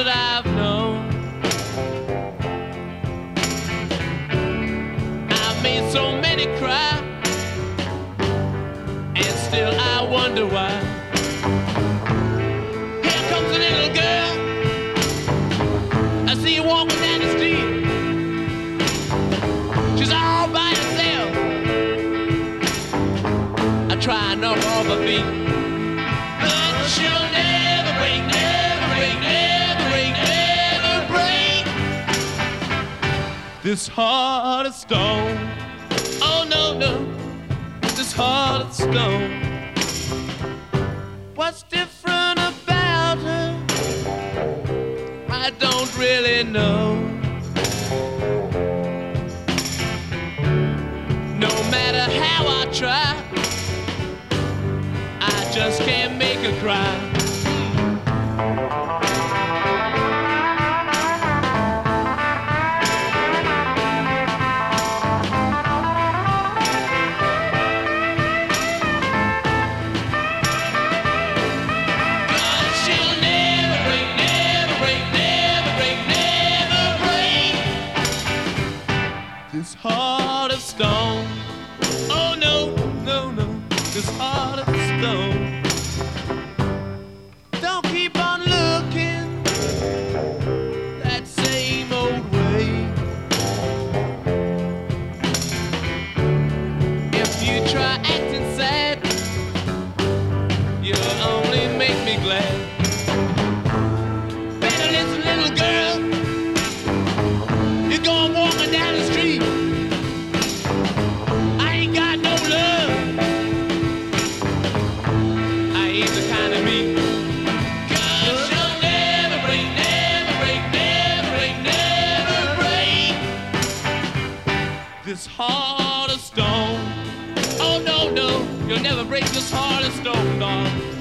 that I've known. I've made so many cry, and still I wonder why. Here comes a little girl, I see her walking down the street. She's all by herself. I try and knock off her feet, but she'll never break, never break, never break, never break this heart of stone. Oh no, no, this heart of stone. What's different about her? I don't really know. No matter how I try, I just can't make her cry. This heart of stone. Oh no, no, no, this heart of stone. Don't keep on looking that same old way. If you try acting sad, you'll only make me glad. Better listen, little girl, you're going walking down the street. This heart of stone. Oh no, no, you'll never break this heart of stone, darling.